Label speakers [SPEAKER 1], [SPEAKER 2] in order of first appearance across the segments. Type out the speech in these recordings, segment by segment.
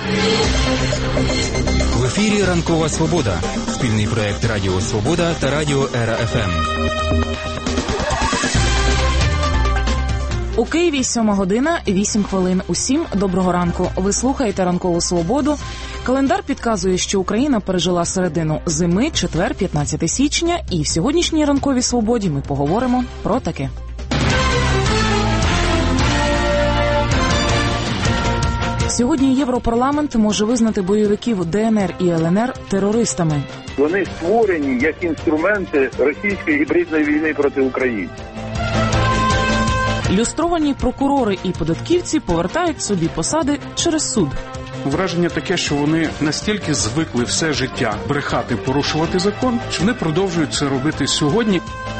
[SPEAKER 1] В ефірі «Ранкова Свобода» – спільний проєкт Радіо Свобода та Радіо Ера ФМ.
[SPEAKER 2] У Києві 7 година, 8 хвилин. Усім доброго ранку. Ви слухаєте «Ранкову Свободу». Календар підказує, що Україна пережила середину зими, четвер, 15 січня. І в сьогоднішній «Ранковій Свободі» ми поговоримо про таке. Сьогодні Європарламент може визнати бойовиків ДНР і ЛНР терористами.
[SPEAKER 3] Вони створені як інструменти російської гібридної війни проти України.
[SPEAKER 2] Люстровані прокурори і податківці повертають собі посади через суд.
[SPEAKER 4] Враження таке, що вони настільки звикли все життя брехати, порушувати закон, що вони продовжують це робити сьогодні.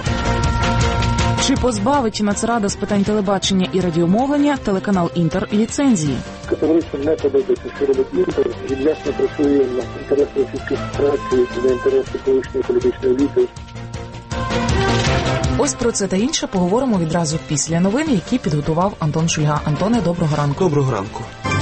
[SPEAKER 2] Чи позбавить Нацрада з питань телебачення і радіомовлення телеканал «Інтер» ліцензії?
[SPEAKER 3] Категорично не подобається, що робить «Інтер». Він ясно працює на інтереси Російської Федерації, на інтереси колишньої політичної еліти.
[SPEAKER 2] Ось про це та інше поговоримо відразу після новин, які підготував Антон Шульга. Антоне, доброго ранку.
[SPEAKER 5] Доброго ранку.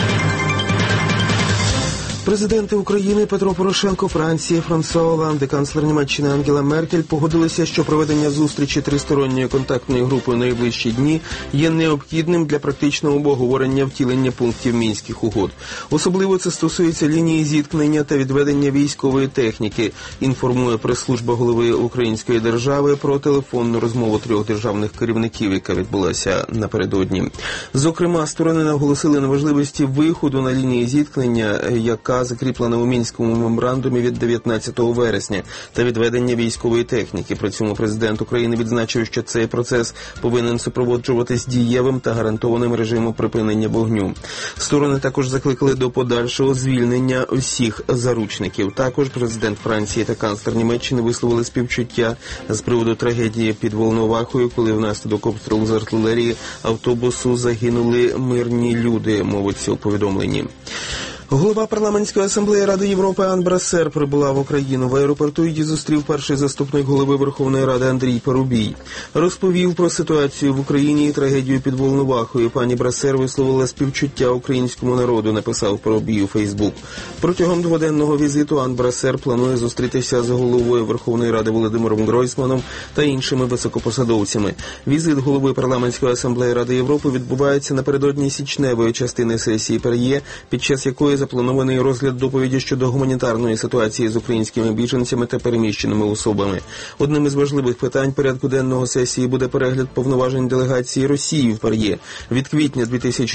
[SPEAKER 5] Президенти України Петро Порошенко, Франції Франсуа Олланд і канцлер Німеччини Ангела Меркель погодилися, що проведення зустрічі тристоронньої контактної групи у найближчі дні є необхідним для практичного обговорення втілення пунктів Мінських угод. Особливо це стосується лінії зіткнення та відведення військової техніки, інформує прес-служба голови Української держави про телефонну розмову трьох державних керівників, яка відбулася напередодні. Зокрема, сторони наголосили на важливості виходу на лінії зіткнення, яка закріплена у Мінському меморандумі від 19 вересня, та відведення військової техніки. При цьому президент України відзначив, що цей процес повинен супроводжуватись дієвим та гарантованим режимом припинення вогню. Сторони також закликали до подальшого звільнення всіх заручників. Також президент Франції та канцлер Німеччини висловили співчуття з приводу трагедії під Волновахою, коли внаслідок обстрілу з артилерії автобусу загинули мирні люди, мовиться у повідомленні. Голова парламентської асамблеї Ради Європи Ан Брасер прибула в Україну. В аеропорту її зустрів перший заступник голови Верховної Ради Андрій Парубій. Розповів про ситуацію в Україні і трагедію під Волновахою. Пані Брасер висловила співчуття українському народу, написав Парубій у Фейсбук. Протягом дводенного візиту Ан Брасер планує зустрітися з головою Верховної Ради Володимиром Гройсманом та іншими високопосадовцями. Візит голови парламентської асамблеї Ради Європи відбувається напередодні січневої частини сесії ПАРЄ, під час якої запланований розгляд доповіді щодо гуманітарної ситуації з українськими біженцями та переміщеними особами. Одним із важливих питань порядку денного сесії буде перегляд повноважень делегації Росії в ПАРЄ. Від квітня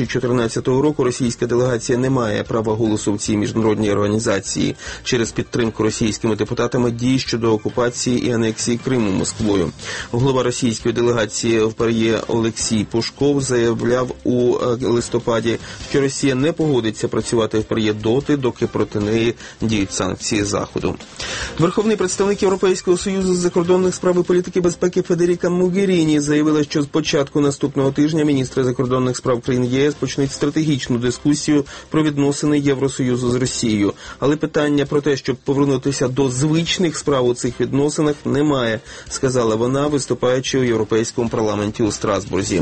[SPEAKER 5] 2014 року російська делегація не має права голосу в цій міжнародній організації через підтримку російськими депутатами дій щодо окупації і анексії Криму Москвою. Голова російської делегації в ПАРЄ Олексій Пушков заявляв у листопаді, що Росія не погодиться працювати в ПАРЄ доти, доки проти неї діють санкції Заходу. Верховний представник Європейського Союзу з закордонних справ і політики безпеки Федеріка Могеріні заявила, що з початку наступного тижня міністри закордонних справ країн ЄС почнуть стратегічну дискусію про відносини Євросоюзу з Росією. Але питання про те, щоб повернутися до звичних справ у цих відносинах, немає, сказала вона, виступаючи у Європейському парламенті у Страсбурзі.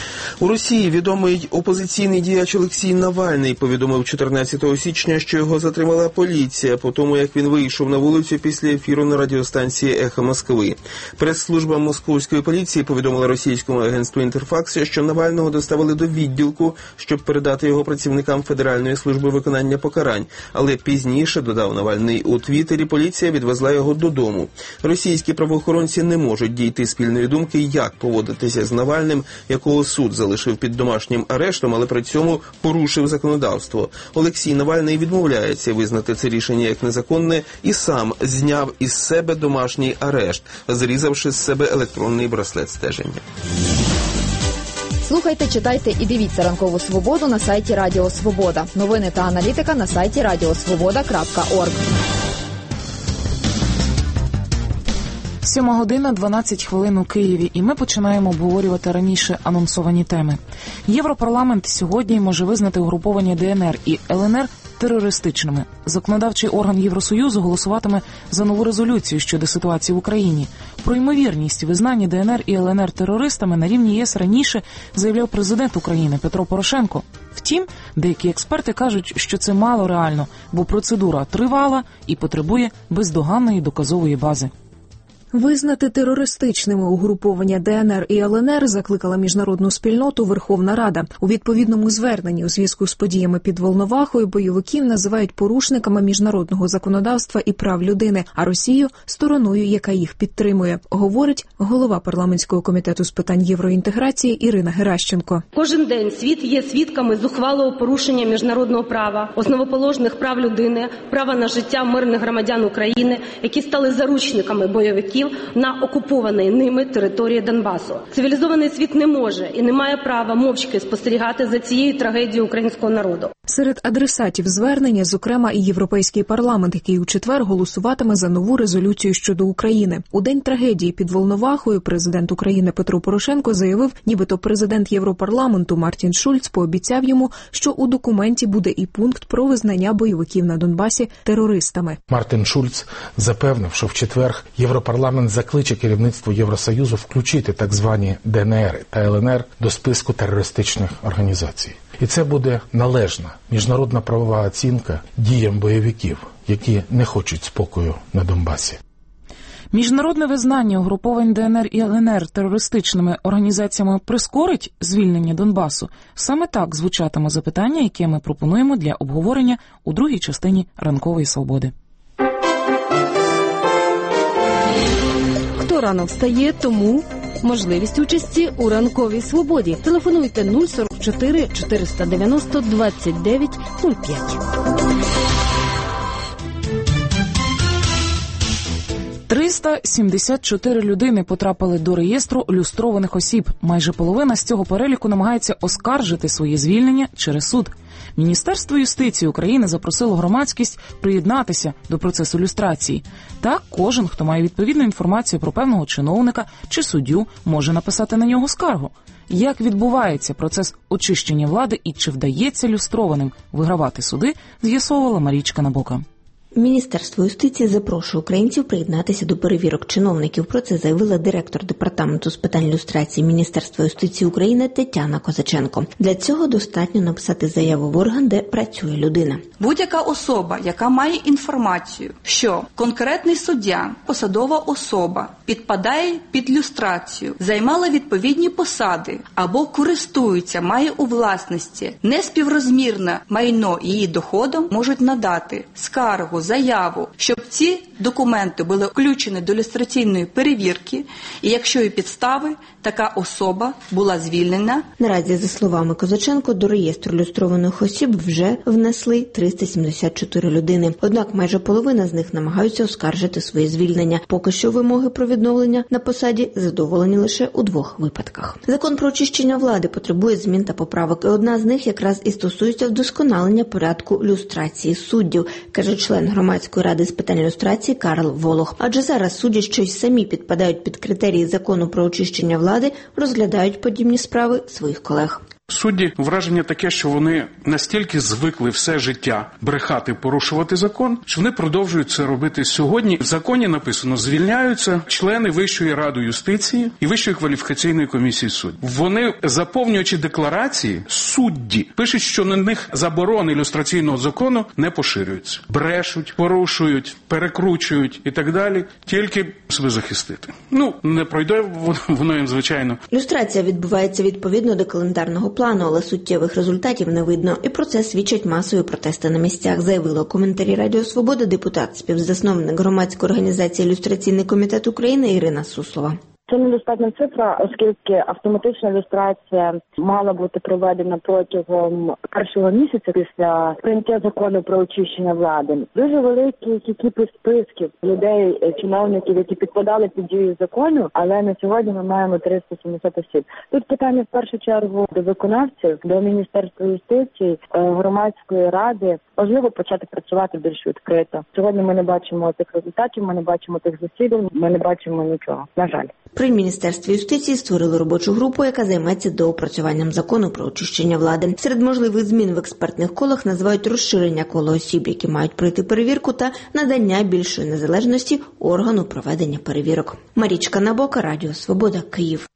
[SPEAKER 5] У Росії відомий опозиційний діяч Олексій Навальний повідомив 14 січня, що його затримала поліція по тому, як він вийшов на вулицю після ефіру на радіостанції «Ехо Москви». Прес-служба московської поліції повідомила російському агентству «Інтерфакс», що Навального доставили до відділку, щоб передати його працівникам Федеральної служби виконання покарань. Але пізніше, додав Навальний у Твіттері, поліція відвезла його додому. Російські правоохоронці не можуть дійти спільної думки, як поводитися з Навальним, якого суд залишив під домашнім арештом, але при цьому порушив законодавство. Олексій Навальний відмовляється визнати це рішення як незаконне і сам зняв із себе домашній арешт, зрізавши з себе електронний браслет стеження.
[SPEAKER 6] Слухайте, читайте і дивіться «Ранкову Свободу» на сайті Радіо Свобода. Новини та аналітика на сайті radiosvoboda.org.
[SPEAKER 2] 7 година, 12 хвилин у Києві, і ми починаємо обговорювати раніше анонсовані теми. Європарламент сьогодні може визнати угруповання ДНР і ЛНР терористичними. Законодавчий орган Євросоюзу голосуватиме за нову резолюцію щодо ситуації в Україні. Про ймовірність визнання ДНР і ЛНР терористами на рівні ЄС раніше заявляв президент України Петро Порошенко. Втім, деякі експерти кажуть, що це мало реально, бо процедура тривала і потребує бездоганної доказової бази. Визнати терористичними угруповання ДНР і ЛНР закликала міжнародну спільноту Верховна Рада. У відповідному зверненні у зв'язку з подіями під Волновахою бойовиків називають порушниками міжнародного законодавства і прав людини, а Росію – стороною, яка їх підтримує, говорить голова парламентського комітету з питань євроінтеграції Ірина Геращенко.
[SPEAKER 7] Кожен день світ є свідками зухвалого порушення міжнародного права, основоположних прав людини, права на життя мирних громадян України, які стали заручниками бойовиків на окупованій ними території Донбасу. Цивілізований світ не може і не має права мовчки спостерігати за цією трагедією українського народу.
[SPEAKER 2] Серед адресатів звернення, зокрема, і Європейський парламент, який у четвер голосуватиме за нову резолюцію щодо України. У день трагедії під Волновахою президент України Петро Порошенко заявив, нібито президент Європарламенту Мартін Шульц пообіцяв йому, що у документі буде і пункт про визнання бойовиків на Донбасі терористами.
[SPEAKER 8] Мартін Шульц запевнив, що в четвер Європарламент закличе керівництво Євросоюзу включити так звані ДНР та ЛНР до списку терористичних організацій. І це буде належна міжнародна правова оцінка діям бойовиків, які не хочуть спокою на Донбасі.
[SPEAKER 2] Міжнародне визнання угруповань ДНР і ЛНР терористичними організаціями прискорить звільнення Донбасу? Саме так звучатиме запитання, яке ми пропонуємо для обговорення у другій частині «Ранкової свободи».
[SPEAKER 9] Хто рано встає, тому можливість участі у «Ранковій свободі». Телефонуйте 044 490 29 05.
[SPEAKER 2] 374 людини потрапили до реєстру люстрованих осіб. Майже половина з цього переліку намагається оскаржити своє звільнення через суд. Міністерство юстиції України запросило громадськість приєднатися до процесу люстрації. Так, кожен, хто має відповідну інформацію про певного чиновника чи суддю, може написати на нього скаргу. Як відбувається процес очищення влади і чи вдається люстрованим вигравати суди, з'ясовувала Марічка Набока.
[SPEAKER 10] Міністерство юстиції запрошує українців приєднатися до перевірок чиновників. Про це заявила директор департаменту з питань люстрації Міністерства юстиції України Тетяна Козаченко. Для цього достатньо написати заяву в орган, де працює людина.
[SPEAKER 11] Будь-яка особа, яка має інформацію, що конкретний суддя, посадова особа підпадає під люстрацію, займала відповідні посади або користується, має у власності неспіврозмірне майно її доходом, можуть надати скаргу, заяву, щоб ці документи були включені до люстраційної перевірки, і якщо є підстави, така особа була звільнена.
[SPEAKER 10] Наразі, за словами Козаченко, до реєстру люстрованих осіб вже внесли 374 людини. Однак майже половина з них намагаються оскаржити своє звільнення. Поки що вимоги про відновлення на посаді задоволені лише у 2 випадках. Закон про очищення влади потребує змін та поправок, і одна з них якраз і стосується вдосконалення порядку люстрації суддів, каже член громадської ради з питань люстрації Карл Волох. Адже зараз судді, що й самі підпадають під критерії закону про очищення влади, розглядають подібні справи своїх колег.
[SPEAKER 4] Судді враження таке, що вони настільки звикли все життя брехати, порушувати закон, що вони продовжують це робити сьогодні. В законі написано, звільняються члени Вищої ради юстиції і Вищої кваліфікаційної комісії суддів. Вони, заповнюючи декларації, судді пишуть, що на них заборони ілюстраційного закону не поширюються. Брешуть, порушують, перекручують і так далі, тільки себе захистити. Не пройде воно їм, звичайно.
[SPEAKER 10] Люстрація відбувається відповідно до календарного плану, але суттєвих результатів не видно. І про це свідчать масові протести на місцях, заявила у коментарі Радіо Свобода депутат, співзасновник громадської організації «Люстраційний комітет України» Ірина Суслова.
[SPEAKER 12] Це недостатня цифра, оскільки автоматична люстрація мала бути проведена протягом першого місяця після прийняття закону про очищення влади. Дуже великий кількість списків людей, чиновників, які підпадали під дію закону, але на сьогодні ми маємо 370 осіб. Тут питання в першу чергу до виконавців, до Міністерства юстиції, громадської ради. Важливо почати працювати більш відкрито. Сьогодні ми не бачимо тих результатів, ми не бачимо тих засідань, ми не бачимо нічого, на жаль.
[SPEAKER 10] При Міністерстві юстиції створили робочу групу, яка займеться доопрацюванням закону про очищення влади. Серед можливих змін в експертних колах називають розширення кола осіб, які мають пройти перевірку, та надання більшої незалежності органу проведення перевірок. Марічка Набока, Радіо Свобода, Київ.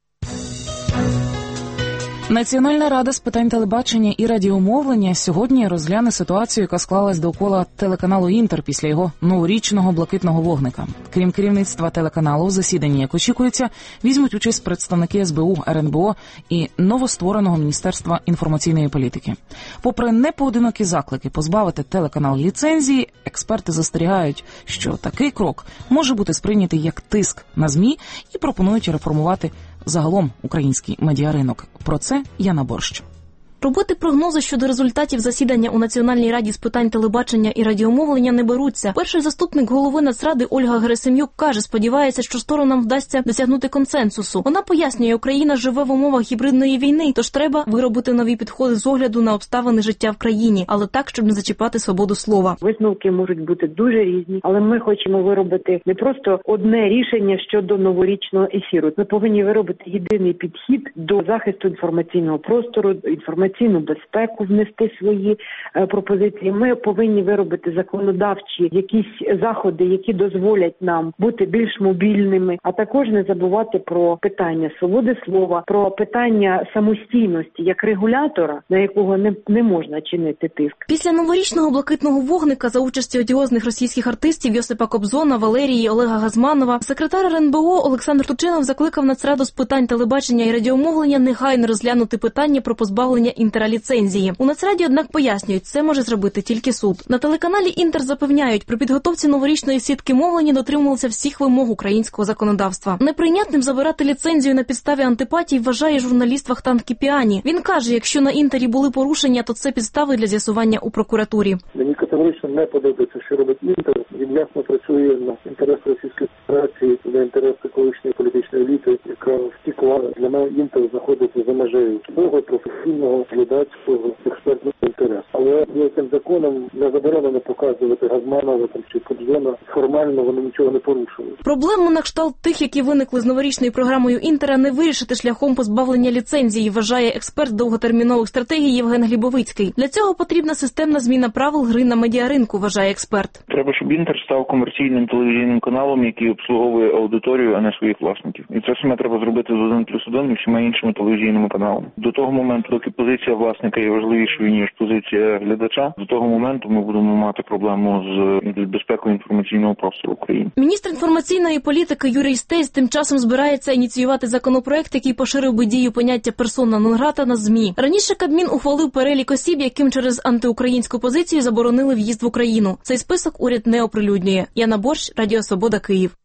[SPEAKER 2] Національна рада з питань телебачення і радіомовлення сьогодні розгляне ситуацію, яка склалась довкола телеканалу «Інтер» після його новорічного блакитного вогника. Крім керівництва телеканалу, в засіданні, як очікується, візьмуть участь представники СБУ, РНБО і новоствореного Міністерства інформаційної політики. Попри непоодинокі заклики позбавити телеканал ліцензії, експерти застерігають, що такий крок може бути сприйнятий як тиск на ЗМІ і пропонують реформувати загалом український медіаринок. Про це Яна Борщ.
[SPEAKER 13] Робити прогнози щодо результатів засідання у Національній раді з питань телебачення і радіомовлення не беруться. Перший заступник голови Нацради Ольга Герасим'юк каже, сподівається, що сторонам вдасться досягнути консенсусу. Вона пояснює, Україна живе в умовах гібридної війни, тож треба виробити нові підходи з огляду на обставини життя в країні, але так, щоб не зачіпати свободу слова.
[SPEAKER 14] Висновки можуть бути дуже різні, але ми хочемо виробити не просто одне рішення щодо новорічного ефіру. Ми повинні виробити єдиний підхід до захисту інформаційного простору, інформаційну безпеку, внести свої пропозиції. Ми повинні виробити законодавчі якісь заходи, які дозволять нам бути більш мобільними, а також не забувати про питання свободи слова, про питання самостійності як регулятора, на якого не можна чинити тиск.
[SPEAKER 13] Після новорічного блакитного вогника за участі одіозних російських артистів Йосипа Кобзона, Валерії, Олега Газманова, секретар РНБО Олександр Турчинов закликав Нацраду з питань телебачення і радіомовлення негайно розглянути питання про позбавлення інтерліцензії. У Нацраді, однак, пояснюють, це може зробити тільки суд. На телеканалі «Інтер» запевняють, при підготовці новорічної сітки мовлення дотримувалися всіх вимог українського законодавства. Неприйнятним забирати ліцензію на підставі антипатій вважає журналіст Вахтанг Кіпіані. Він каже, якщо на «Інтері» були порушення, то це підстави для з'ясування у прокуратурі.
[SPEAKER 3] Мені категорично не подобається, що робить «Інтер». Він ясно працює на інтерес Російської Федерації, на інтереси колишньої політичної еліти, яка втікла. Для мене «Інтер» знаходиться за межею свого професійного глядацького експертного інтересу. Але яким законом не заборонено показувати Газманова чи Кобзона. Формально вони нічого не порушують.
[SPEAKER 13] Проблему на кшталт тих, які виникли з новорічною програмою «Інтера», не вирішити шляхом позбавлення ліцензії, вважає експерт довготермінових стратегій Євген Глібовицький. Для цього потрібна системна зміна правил гри на медіаринку, вважає експерт.
[SPEAKER 15] Треба, щоб «Інтер» став комерційним телевізійним каналом, який обслуговує аудиторію, а не своїх власників. І це саме треба зробити з 1+1 і всіма іншими телевізійними каналами. До того моменту, доки позиція власника є важливішою, ніж позиція глядача, до того моменту ми будемо мати проблему з безпекою інформаційного простору України.
[SPEAKER 13] Міністр інформаційної політики Юрій Стець тим часом збирається ініціювати законопроект, який поширив би дію поняття «персона нон грата» на ЗМІ. Раніше Кабмін ухвалив перелік осіб, яким через антиукраїнську позицію заборонили в'їзд в Україну. Цей список уряд не оприлюднює. Яна Борщ, Радіо Свобода, Київ.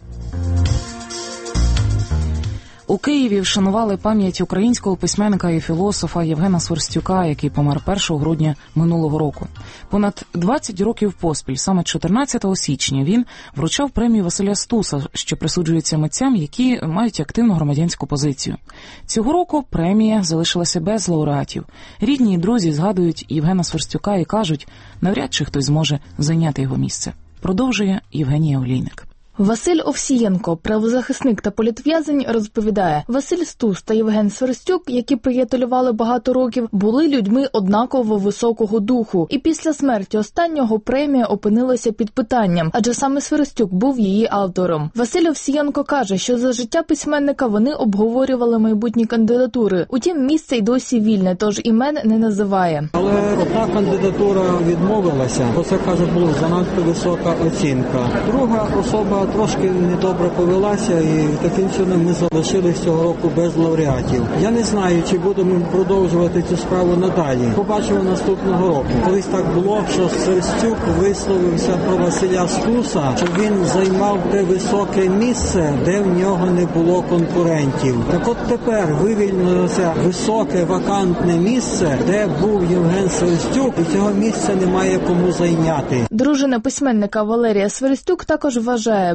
[SPEAKER 2] У Києві вшанували пам'ять українського письменника і філософа Євгена Сверстюка, який помер 1 грудня минулого року. Понад 20 років поспіль, саме 14 січня, він вручав премію Василя Стуса, що присуджується митцям, які мають активну громадянську позицію. Цього року премія залишилася без лауреатів. Рідні і друзі згадують Євгена Сверстюка і кажуть, навряд чи хтось зможе зайняти його місце. Продовжує Євгенія Олійник.
[SPEAKER 16] Василь Овсієнко, правозахисник та політв'язень, розповідає, Василь Стус та Євген Сверстюк, які приятелювали багато років, були людьми однаково високого духу. І після смерті останнього премія опинилася під питанням, адже саме Сверстюк був її автором. Василь Овсієнко каже, що за життя письменника вони обговорювали майбутні кандидатури. Утім, місце й досі вільне, тож імен не називає.
[SPEAKER 17] Але одна кандидатура відмовилася, бо це, каже, була занадто висока оцінка. Друга особа трошки недобре повелася, і таким чином ми залишились цього року без лауреатів. Я не знаю, чи будемо продовжувати цю справу надалі. Побачимо наступного року. Колись так було, що Сверстюк висловився про Василя Стуса, що він займав те високе місце, де в нього не було конкурентів. Так от тепер вивільнилося високе вакантне місце, де був Євген Сверстюк, і цього місця немає кому зайняти.
[SPEAKER 16] Дружина письменника Валерія Сверстюк також вважає,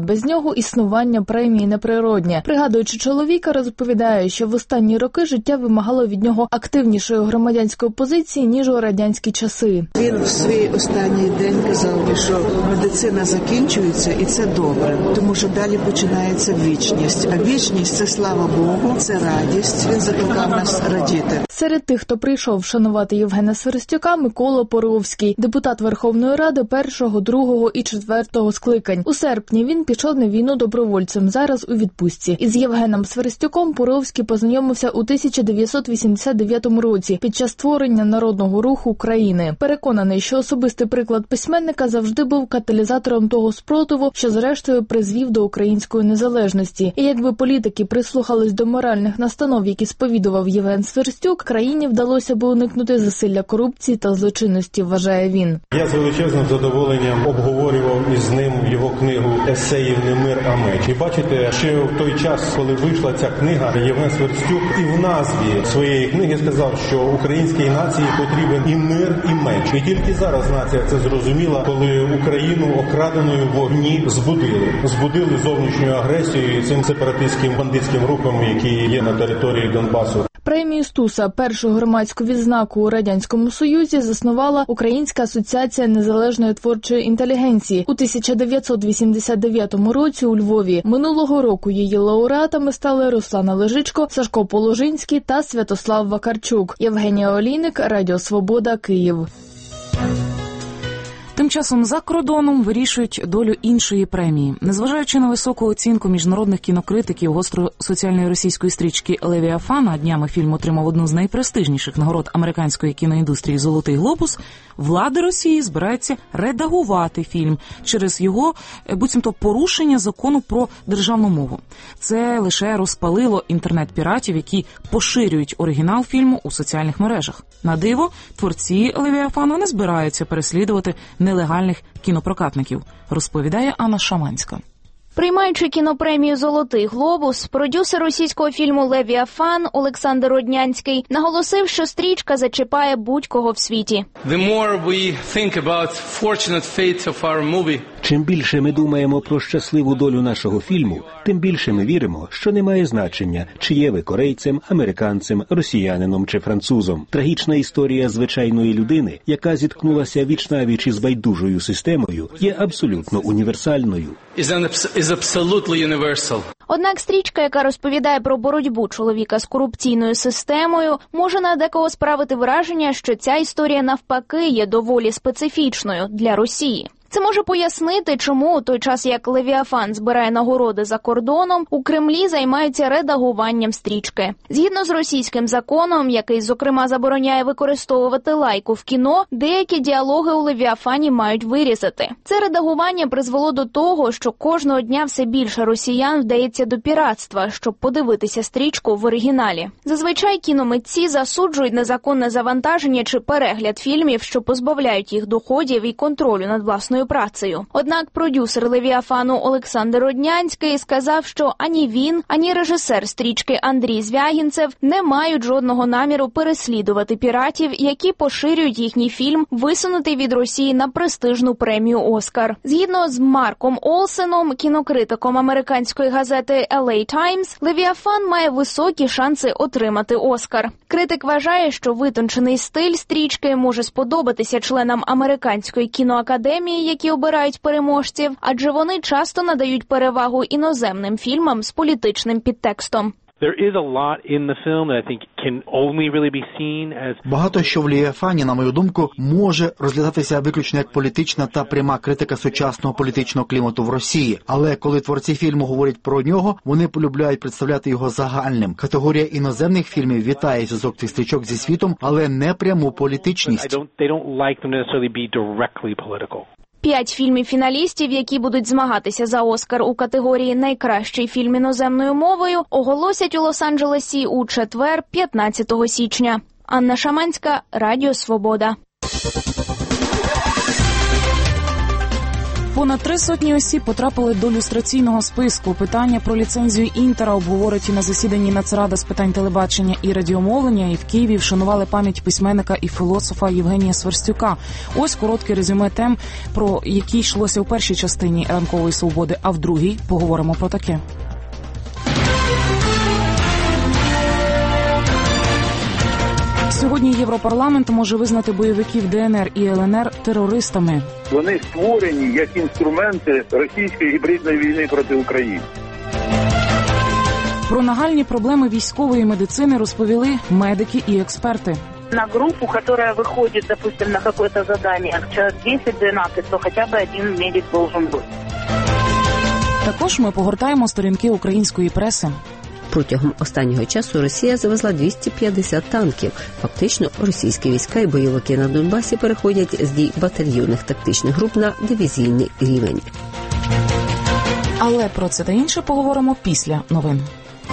[SPEAKER 16] без нього існування премії неприродне. Пригадуючи чоловіка, розповідає, що в останні роки життя вимагало від нього активнішої громадянської позиції, ніж у радянські часи.
[SPEAKER 18] Він в свій останній день казав, що медицина закінчується, і це добре, тому що далі починається вічність. А вічність – це, слава Богу, це радість. Він закликав нас радіти.
[SPEAKER 16] Серед тих, хто прийшов вшанувати Євгена Сверстюка, Микола Поровський, депутат Верховної Ради 1-го, 2-го і 4-го скликань. У серпні він пішов на війну добровольцем, зараз у відпустці. Із Євгеном Сверстюком Поровський познайомився у 1989 році під час створення Народного руху України. Переконаний, що особистий приклад письменника завжди був каталізатором того спротиву, що зрештою призвів до української незалежності. І якби політики прислухались до моральних настанов, які сповідував Євген Сверстюк, країні вдалося би уникнути засилля корупції та злочинності, вважає він.
[SPEAKER 19] Я з величезним задоволенням обговорював із ним його книгу «Есеїв не мир, а меч». І бачите, ще в той час, коли вийшла ця книга, Євген Сверстюк і в назві своєї книги сказав, що українській нації потрібен і мир, і меч. І тільки зараз нація це зрозуміла, коли Україну окраденою в вогні збудили зовнішню агресію цим сепаратистським бандитським рухом, які є на території Донбасу.
[SPEAKER 16] Премію Стуса, першу громадську відзнаку у Радянському Союзі, заснувала Українська асоціація незалежної творчої інтелігенції у 1989 році у Львові. Минулого року її лауреатами стали Руслана Лежичко, Сашко Положинський та Святослав Вакарчук. Євгенія Олійник, Радіо Свобода, Київ.
[SPEAKER 2] Тим часом за кордоном вирішують долю іншої премії. Незважаючи на високу оцінку міжнародних кінокритиків гостро-соціальної російської стрічки «Левіафана», днями фільм отримав одну з найпрестижніших нагород американської кіноіндустрії «Золотий глобус», влада Росії збирається редагувати фільм через його, буцімто, порушення закону про державну мову. Це лише розпалило інтернет-піратів, які поширюють оригінал фільму у соціальних мережах. На диво, творці «Левіафану» не збираються переслідувати нелегальних кінопрокатників, розповідає Анна Шаманська.
[SPEAKER 20] Приймаючи кінопремію «Золотий глобус», продюсер російського фільму «Левіафан» Олександр Роднянський наголосив, що стрічка зачіпає будь-кого в світі.
[SPEAKER 21] Чим більше ми думаємо про щасливу долю нашого фільму, тим більше ми віримо, що не має значення, чи є ви корейцем, американцем, росіянином чи французом. Трагічна історія звичайної людини, яка зіткнулася віч-навіч із байдужою системою, є абсолютно універсальною.
[SPEAKER 20] Однак стрічка, яка розповідає про боротьбу чоловіка з корупційною системою, може на декого справити враження, що ця історія навпаки є доволі специфічною для Росії. Це може пояснити, чому у той час, як «Левіафан» збирає нагороди за кордоном, у Кремлі займаються редагуванням стрічки. Згідно з російським законом, який, зокрема, забороняє використовувати лайку в кіно, деякі діалоги у «Левіафані» мають вирізати. Це редагування призвело до того, що кожного дня все більше росіян вдається до піратства, щоб подивитися стрічку в оригіналі. Зазвичай кіномитці засуджують незаконне завантаження чи перегляд фільмів, що позбавляють їх доходів і контролю над власною працею. Однак продюсер «Левіафану» Олександр Роднянський сказав, що ані він, ані режисер стрічки Андрій Звягінцев не мають жодного наміру переслідувати піратів, які поширюють їхній фільм, висунутий від Росії на престижну премію «Оскар». Згідно з Марком Олсеном, кінокритиком американської газети LA Times, «Левіафан» має високі шанси отримати «Оскар». Критик вважає, що витончений стиль стрічки може сподобатися членам американської кіноакадемії, які обирають переможців, адже вони часто надають перевагу іноземним фільмам з політичним підтекстом.
[SPEAKER 22] Багато що в «Левіафані», на мою думку, може розглядатися виключно як політична та пряма критика сучасного політичного клімату в Росії. Але коли творці фільму говорять про нього, вони полюбляють представляти його загальним. Категорія іноземних фільмів вітає зв'язок цих стрічок зі світом, але не пряму політичність.
[SPEAKER 20] 5 фільмів-фіналістів, які будуть змагатися за «Оскар» у категорії «Найкращий фільм іноземною мовою», оголосять у Лос-Анджелесі у четвер, 15 січня. Анна Шаманська, Радіо Свобода.
[SPEAKER 2] Понад 300 осіб потрапили до люстраційного списку. Питання про ліцензію Інтера обговорять і на засіданні Нацради з питань телебачення і радіомовлення. І в Києві вшанували пам'ять письменника і філософа Євгенія Сверстюка. Ось коротке резюме тем, про які йшлося у першій частині «Ранкової свободи», а в другій поговоримо про таке. Сьогодні Європарламент може визнати бойовиків ДНР і ЛНР терористами.
[SPEAKER 1] Вони створені як інструменти російської гібридної війни проти України.
[SPEAKER 2] Про нагальні проблеми військової медицини розповіли медики і експерти.
[SPEAKER 5] На группу, которая выходит, допустим, на какое-то задание, человек 10-12, то хотя бы один медик должен быть.
[SPEAKER 2] Також ми погортаємо сторінки української преси.
[SPEAKER 23] Протягом останнього часу Росія завезла 250 танків. Фактично, російські війська і бойовики на Донбасі переходять з дій батальйонних тактичних груп на дивізійний рівень.
[SPEAKER 2] Але про це та інше поговоримо після новин.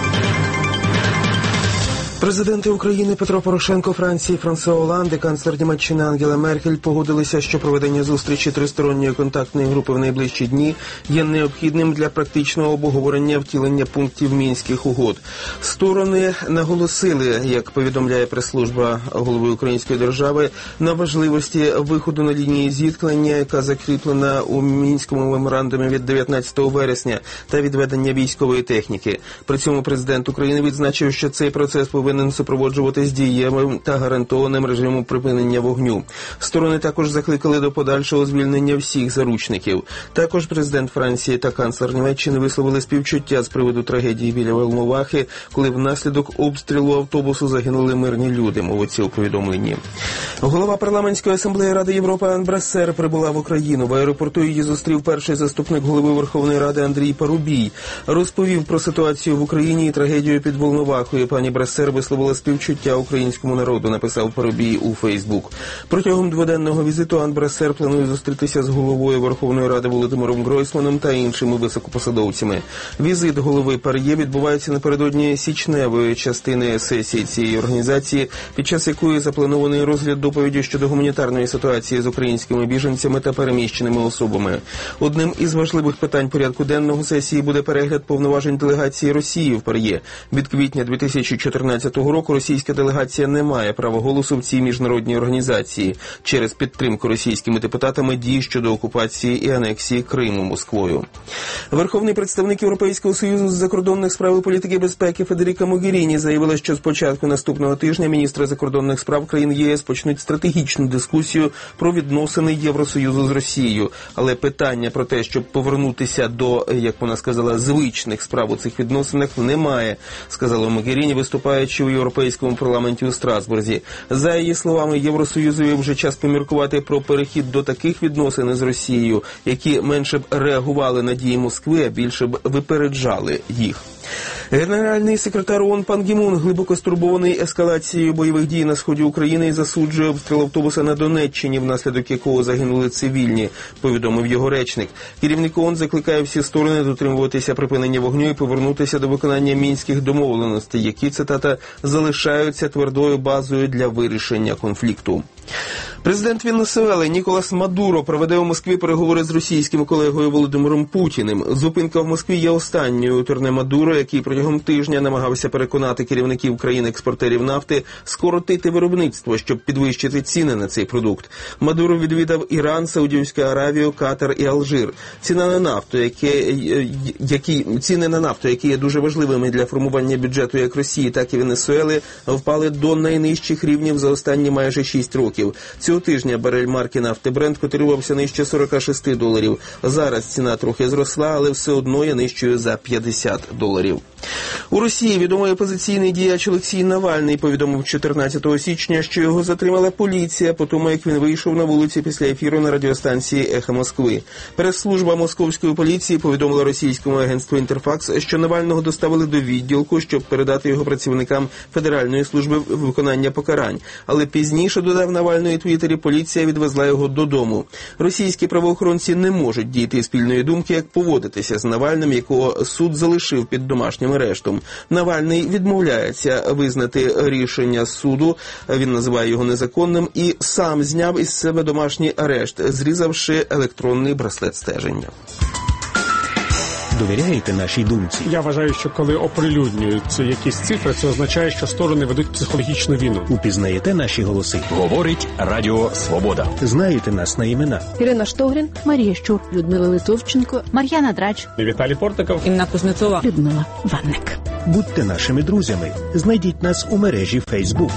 [SPEAKER 24] Президенти України Петро Порошенко, Франції Франсуа Олланд і канцлер Німеччини Ангела Меркель погодилися, що проведення зустрічі тристоронньої контактної групи в найближчі дні є необхідним для практичного обговорення втілення пунктів Мінських угод. Сторони наголосили, як повідомляє прес-служба голови Української держави, на важливості виходу на лінії зіткнення, яка закріплена у Мінському меморандумі від 19 вересня, та відведення військової техніки. При цьому президент України відзначив, що цей процес повинен супроводжуватись дієвим та гарантованим режимом припинення вогню. Сторони також закликали до подальшого звільнення всіх заручників. Також президент Франції та канцлер Німеччини висловили співчуття з приводу трагедії біля Волновахи, коли внаслідок обстрілу автобусу загинули мирні люди, мовиться у повідомленні. Голова парламентської асамблеї Ради Європи Ан Брассер прибула в Україну. В аеропорту її зустрів перший заступник голови Верховної Ради Андрій Парубій. Розповів про ситуацію в Україні і трагедію під Волновахою. Пані Брассер висловила співчуття українському народу, написав Парубій у Фейсбук. Протягом дводенного візиту Ан Брассер планує зустрітися з головою Верховної Ради Володимиром Гройсманом та іншими високопосадовцями. Візит голови ПАРЄ відбувається напередодні січневої частини сесії цієї організації, під час якої запланований розгляд доповіді щодо гуманітарної ситуації з українськими біженцями та переміщеними особами. Одним із важливих питань порядку денного сесії буде перегляд повноважень делегації Росії в ПАРЄ. Від квітня 2014 року російська делегація не має права голосу в цій міжнародній організації через підтримку російськими депутатами дій щодо окупації і анексії Криму Москвою. Верховний представник Європейського Союзу з закордонних справ і політики безпеки Федеріка Могеріні заявила, що з початку наступного тижня міністри закордонних справ країн ЄС почнуть стратегічну дискусію про відносини Євросоюзу з Росією. Але питання про те, щоб повернутися до, як вона сказала, звичних справ у цих відносинах немає, сказала Могеріні, виступаючи у Європейському парламенті у Страсбурзі. За її словами, Євросоюзові вже час поміркувати про перехід до таких відносин з Росією, які менше б реагували на дії Москви, а більше б випереджали їх. Генеральний секретар ООН Пан Гі Мун глибоко стурбований ескалацією бойових дій на сході України і засуджує обстріл автобуса на Донеччині, внаслідок якого загинули цивільні, повідомив його речник. Керівник ООН закликає всі сторони дотримуватися припинення вогню і повернутися до виконання мінських домовленостей, які, цитата, залишаються твердою базою для вирішення конфлікту. Президент Венесуели Ніколас Мадуро проведе у Москві переговори з російським колегою Володимиром Путіним. Зупинка в Москві є останньою у турне Мадуро, який протягом тижня намагався переконати керівників країн-експортерів нафти скоротити виробництво, щоб підвищити ціни на цей продукт. Мадуро відвідав Іран, Саудівську Аравію, Катар і Алжир. Ціни на нафту, які є дуже важливими для формування бюджету як Росії, так і Венесуели, впали до найнижчих рівнів за останні майже 6 років. Цього тижня барель марки нафти Брент котирувався нижче $46. Зараз ціна трохи зросла, але все одно є нижчою за $50. У Росії відомий опозиційний діяч Олексій Навальний повідомив 14 січня, що його затримала поліція по тому, як він вийшов на вулиці після ефіру на радіостанції «Ехо Москви». Прес-служба московської поліції повідомила російському агентству «Інтерфакс», що Навального доставили до відділку, щоб передати його працівникам Федеральної служби виконання покарань. Але пізніше, додав Навального у Твіттері, поліція відвезла його додому. Російські правоохоронці не можуть дійти спільної думки, як поводитися з Навальним, якого суд залишив під домашнім арештом. Навальний відмовляється визнати рішення суду, він називає його незаконним, і сам зняв із себе домашній арешт, зрізавши електронний браслет стеження.
[SPEAKER 21] Довіряєте нашій думці?
[SPEAKER 6] Я вважаю, що коли оприлюднюються якісь цифри, це означає, що сторони ведуть психологічну війну.
[SPEAKER 21] Упізнаєте наші голоси?
[SPEAKER 7] Говорить Радіо Свобода.
[SPEAKER 21] Знаєте нас на імена?
[SPEAKER 8] Ірина Штогрін, Марія Щур, Людмила Литовченко, Мар'яна Драч,
[SPEAKER 6] Віталій Портников,
[SPEAKER 8] Інна Кузнецова, Людмила Ванник.
[SPEAKER 21] Будьте нашими друзями. Знайдіть нас у мережі Facebook.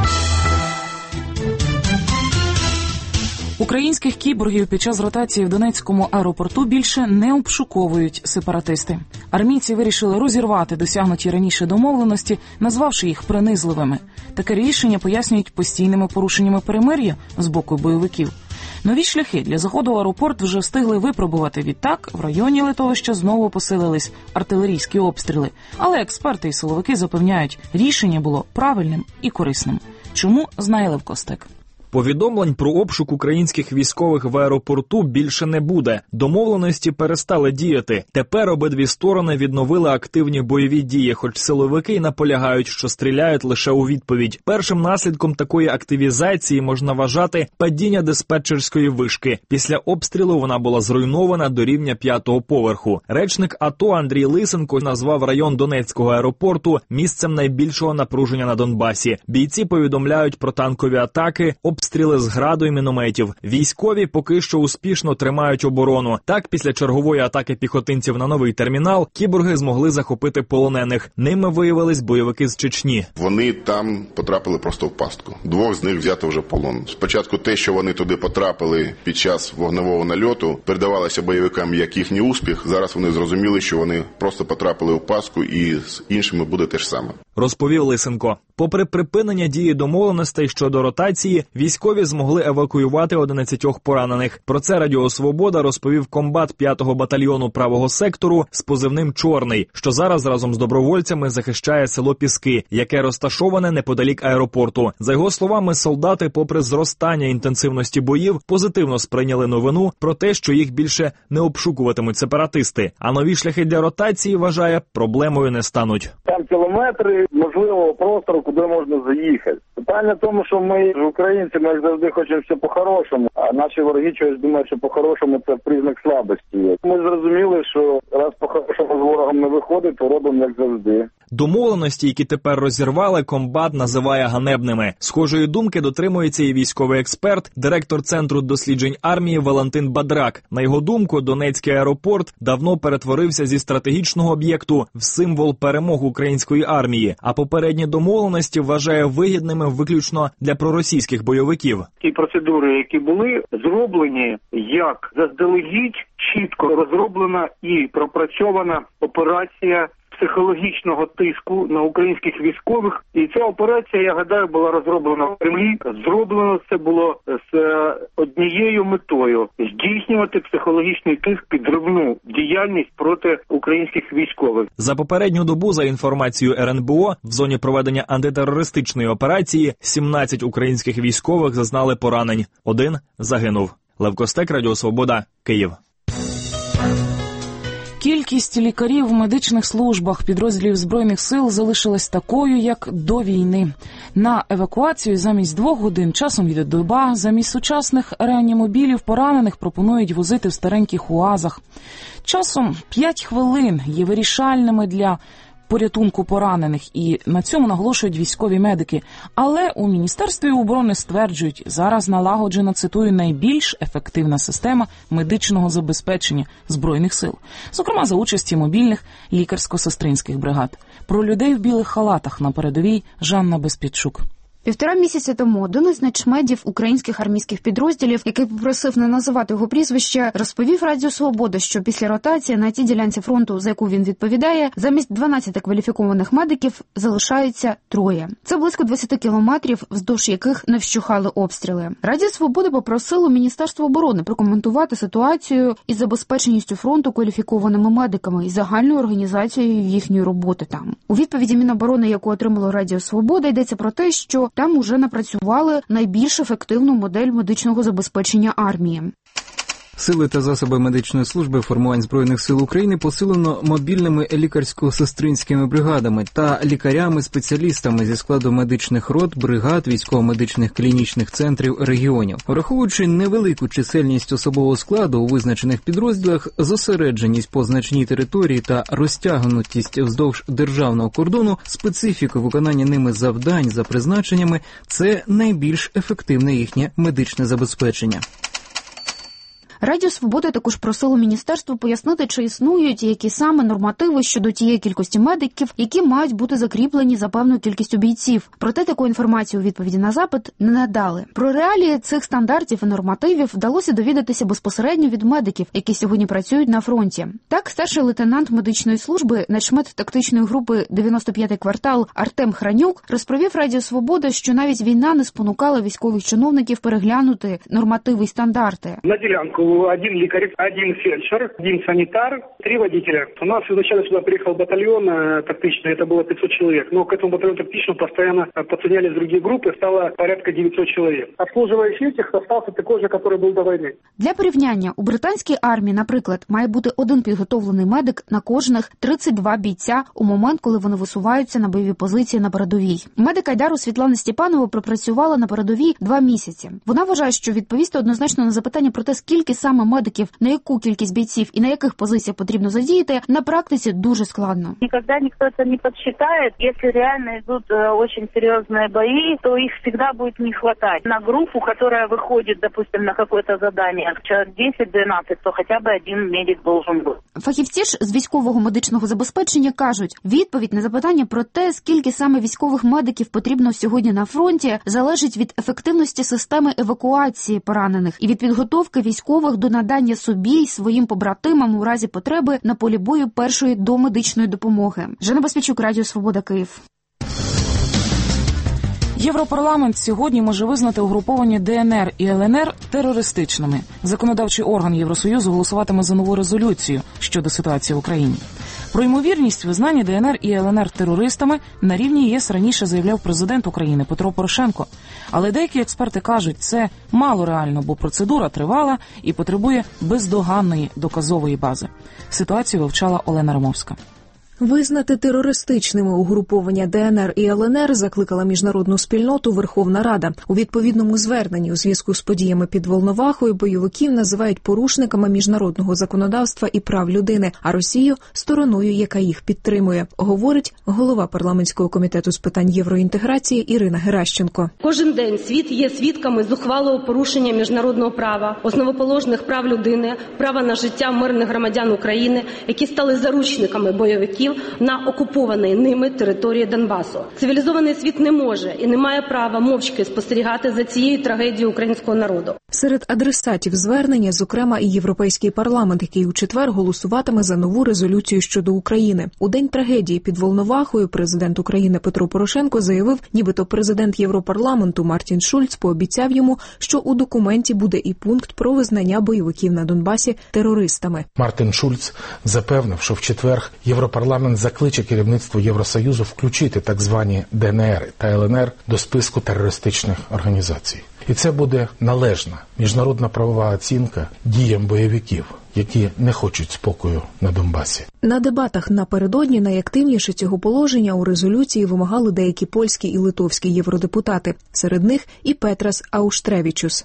[SPEAKER 2] Українських кіборгів під час ротації в Донецькому аеропорту більше не обшуковують сепаратисти. Армійці вирішили розірвати досягнуті раніше домовленості, назвавши їх принизливими. Таке рішення пояснюють постійними порушеннями перемир'я з боку бойовиків. Нові шляхи для заходу в аеропорт вже встигли випробувати. Відтак, в районі литовища знову посилились артилерійські обстріли. Але експерти і силовики запевняють, рішення було правильним і корисним. Чому, знає Лев Костек.
[SPEAKER 9] Повідомлень про обшук українських військових в аеропорту більше не буде. Домовленості перестали діяти. Тепер обидві сторони відновили активні бойові дії, хоч силовики й наполягають, що стріляють лише у відповідь. Першим наслідком такої активізації можна вважати падіння диспетчерської вишки. Після обстрілу вона була зруйнована до рівня 5-го поверху. Речник АТО Андрій Лисенко назвав район Донецького аеропорту місцем найбільшого напруження на Донбасі. Бійці повідомляють про танкові атаки, обстріли з граду і мінометів. Військові поки що успішно тримають оборону. Так, після чергової атаки піхотинців на новий термінал, кіборги змогли захопити полонених. Ними виявились бойовики з Чечні.
[SPEAKER 25] Вони там потрапили просто в пастку. 2 з них взято вже в полон. Спочатку те, що вони туди потрапили під час вогневого нальоту, передавалося бойовикам як їхній успіх. Зараз вони зрозуміли, що вони просто потрапили в пастку, і з іншими буде те ж саме.
[SPEAKER 9] Розповів Лисенко. Попри припинення дії домовленостей щодо ротації, військові змогли евакуювати 11 поранених. Про це Радіо Свобода розповів комбат 5-го батальйону правого сектору з позивним «Чорний», що зараз разом з добровольцями захищає село Піски, яке розташоване неподалік аеропорту. За його словами, солдати, попри зростання інтенсивності боїв, позитивно сприйняли новину про те, що їх більше не обшукуватимуть сепаратисти. А нові шляхи для ротації, вважає, проблемою не стануть.
[SPEAKER 1] Там кілометри можливого простору, куди можна заїхати. Питання в тому, що ми, українці, ми завжди хочемо все по-хорошому, а наші вороги чогось думають, що по-хорошому це признак слабості. Ми зрозуміли, що раз по-хорошому з ворогом не виходить, то робимо як завжди.
[SPEAKER 9] Домовленості, які тепер розірвали, комбат називає ганебними. Схожої думки дотримується і військовий експерт, директор Центру досліджень армії Валентин Бадрак. На його думку, Донецький аеропорт давно перетворився зі стратегічного об'єкту в символ перемог української армії, а попередні домовленості вважає вигідними виключно для проросійських бойовиків.
[SPEAKER 26] Ті процедури, які були зроблені, як заздалегідь чітко розроблена і пропрацьована операція психологічного тиску на українських військових. І ця операція, я гадаю, була розроблена в Кремлі. Зроблено це було з однією метою – здійснювати психологічний тиск, підривну діяльність проти українських військових.
[SPEAKER 9] За попередню добу, за інформацією РНБО, в зоні проведення антитерористичної операції 17 українських військових зазнали поранень. 1 загинув. Лев Костек, Радіо Свобода, Київ.
[SPEAKER 2] Кількість лікарів в медичних службах підрозділів Збройних сил залишилась такою, як до війни. На евакуацію замість 2 годин, часом йде доба, замість сучасних реанімобілів поранених пропонують возити в стареньких УАЗах. Часом 5 хвилин є вирішальними для порятунку поранених, і на цьому наголошують військові медики. Але у Міністерстві оборони стверджують, зараз налагоджена, цитую, найбільш ефективна система медичного забезпечення Збройних сил. Зокрема, за участі мобільних лікарсько-сестринських бригад. Про людей в білих халатах на передовій Жанна Безпідчук.
[SPEAKER 27] 1,5 місяця тому один із начмедів українських армійських підрозділів, який попросив не називати його прізвище, розповів Радіо Свобода, що після ротації на тій ділянці фронту, за яку він відповідає, замість 12 кваліфікованих медиків залишається 3. Це близько 20 кілометрів, вздовж яких не вщухали обстріли. Радіо Свобода попросило Міністерство оборони прокоментувати ситуацію із забезпеченістю фронту кваліфікованими медиками і загальною організацією їхньої роботи там. У відповіді Міноборони, яку отримало Радіо Свобода, йдеться про те, що що там уже напрацювали найбільш ефективну модель медичного забезпечення армії.
[SPEAKER 3] Сили та засоби медичної служби формувань Збройних сил України посилено мобільними лікарсько-сестринськими бригадами та лікарями-спеціалістами зі складу медичних рот, бригад, військово-медичних клінічних центрів регіонів. Враховуючи невелику чисельність особового складу у визначених підрозділах, зосередженість по значній території та розтягнутість вздовж державного кордону, специфіку виконання ними завдань за призначеннями – це найбільш ефективне їхнє медичне забезпечення.
[SPEAKER 27] Радіо «Свобода» також просило міністерство пояснити, чи існують які саме нормативи щодо тієї кількості медиків, які мають бути закріплені за певною кількістю бійців. Проте таку інформацію у відповіді на запит не надали. Про реалії цих стандартів і нормативів вдалося довідатися безпосередньо від медиків, які сьогодні працюють на фронті. Так, старший лейтенант медичної служби, начмед тактичної групи 95-й квартал Артем Хранюк розповів Радіо «Свобода», що навіть війна не спонукала військових чиновників переглянути нормативи й стандарти.
[SPEAKER 26] На ділянку один лекарь, один фельдшер, один санитар, 3 водителя. У нас изначально сюда приехал батальон тактичный, это было 500 человек. Но к этому батальону тактичному постоянно подсоединялись другие группы, стало порядка 900 человек. Обслуживающий этих остался такой же, который был до войны.
[SPEAKER 27] Для порівняння, у британській армії, наприклад, має бути один підготовлений медик на кожних 32 бійця у момент, коли вони висуваються на бойові позиції на передовій. Медик Айдару Світлана Степанова пропрацювала на передовій 2 місяці. Вона вважає, що відповісти однозначно на запитання про те, скільки саме медиків, на яку кількість бійців і на яких позиціях потрібно задіяти, на практиці дуже складно.
[SPEAKER 5] Никогда никто это не подсчитает. Если реально идут очень серьезные бои, то их всегда будет не хватать. На группу, которая выходит, допустим, на какое-то задание, человек 10-12, то хотя бы один медик должен быть.
[SPEAKER 27] Фахівці ж з військового медичного забезпечення кажуть, відповідь на запитання про те, скільки саме військових медиків потрібно сьогодні на фронті, залежить від ефективності системи евакуації поранених і від підготовки військових до надання собі й своїм побратимам у разі потреби на полі бою першої домедичної допомоги. Жанна Баспічук, Радіо «Свобода», Київ.
[SPEAKER 2] Європарламент сьогодні може визнати угруповання ДНР і ЛНР терористичними. Законодавчий орган Євросоюзу голосуватиме за нову резолюцію щодо ситуації в Україні. Про ймовірність визнання ДНР і ЛНР терористами на рівні ЄС раніше заявляв президент України Петро Порошенко. Але деякі експерти кажуть, це мало реально, бо процедура тривала і потребує бездоганної доказової бази. Ситуацію вивчала Олена Ромовська.
[SPEAKER 4] Визнати терористичними угруповання ДНР і ЛНР закликала міжнародну спільноту Верховна Рада. У відповідному зверненні у зв'язку з подіями під Волновахою бойовиків називають порушниками міжнародного законодавства і прав людини, а Росію – стороною, яка їх підтримує, говорить голова парламентського комітету з питань євроінтеграції Ірина Геращенко.
[SPEAKER 10] Кожен день світ є свідками зухвалого порушення міжнародного права, основоположних прав людини, права на життя мирних громадян України, які стали заручниками бойовиків на окупованій ними території Донбасу. Цивілізований світ не може і не має права мовчки спостерігати за цією трагедією українського народу.
[SPEAKER 4] Серед адресатів звернення, зокрема, і Європейський парламент, який у четвер голосуватиме за нову резолюцію щодо України. У день трагедії під Волновахою президент України Петро Порошенко заявив, нібито президент Європарламенту Мартін Шульц пообіцяв йому, що у документі буде і пункт про визнання бойовиків на Донбасі терористами.
[SPEAKER 11] Мартін Шульц запевнив, що в четвер Європарламент закличе керівництво Євросоюзу включити так звані ДНР та ЛНР до списку терористичних організацій. І це буде належна міжнародна правова оцінка діям бойовиків, які не хочуть спокою на Донбасі.
[SPEAKER 4] На дебатах напередодні найактивніше цього положення у резолюції вимагали деякі польські і литовські євродепутати. Серед них і Петрас Ауштревічус.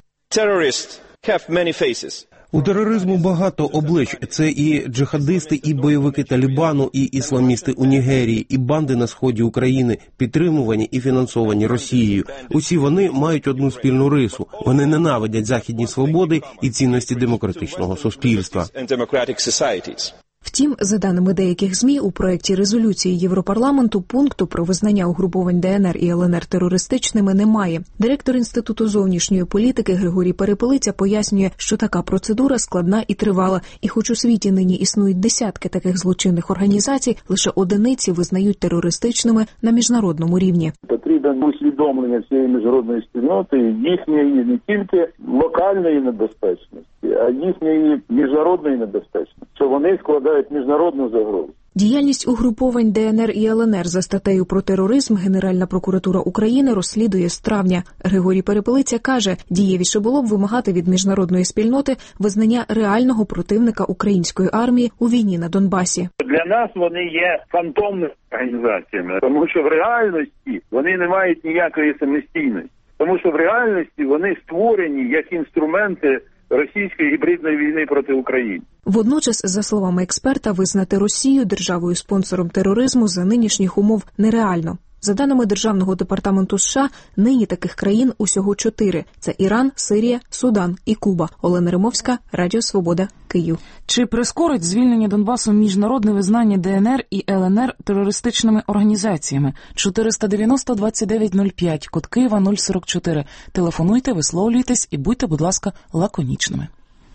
[SPEAKER 12] У тероризму багато облич. Це і джихадисти, і бойовики Талібану, і ісламісти у Нігерії, і банди на сході України, підтримувані і фінансовані Росією. Усі вони мають одну спільну рису. Вони ненавидять західні свободи і цінності демократичного суспільства.
[SPEAKER 4] Втім, за даними деяких ЗМІ, у проєкті резолюції Європарламенту пункту про визнання угруповань ДНР і ЛНР терористичними немає. Директор Інституту зовнішньої політики Григорій Перепелиця пояснює, що така процедура складна і тривала. І хоч у світі нині існують десятки таких злочинних організацій, лише одиниці визнають терористичними на міжнародному рівні.
[SPEAKER 1] Потрібне усвідомлення всієї міжнародної спільноти, їхньої не тільки локальної небезпечності, а їхньої міжнародної небезпечності, що вони складають міжнародну загрозу.
[SPEAKER 4] Діяльність угруповань ДНР і ЛНР за статтею про тероризм Генеральна прокуратура України розслідує з травня. Григорій Перепелиця каже, дієвіше було б вимагати від міжнародної спільноти визнання реального противника української армії у війні на Донбасі.
[SPEAKER 1] Для нас вони є фантомними організаціями, тому що в реальності вони не мають ніякої самостійності. Тому що в реальності вони створені як інструменти російської гібридної війни проти України.
[SPEAKER 4] Водночас, за словами експерта, визнати Росію державою-спонсором тероризму за нинішніх умов нереально. За даними Державного департаменту США, нині таких країн усього 4. Це Іран, Сирія, Судан і Куба. Олена Римовська, Радіо Свобода, Київ.
[SPEAKER 2] Чи прискорить звільнення Донбасу міжнародне визнання ДНР і ЛНР терористичними організаціями? 490-2905, код Києва 044. Телефонуйте, висловлюйтесь і будьте, будь ласка, лаконічними.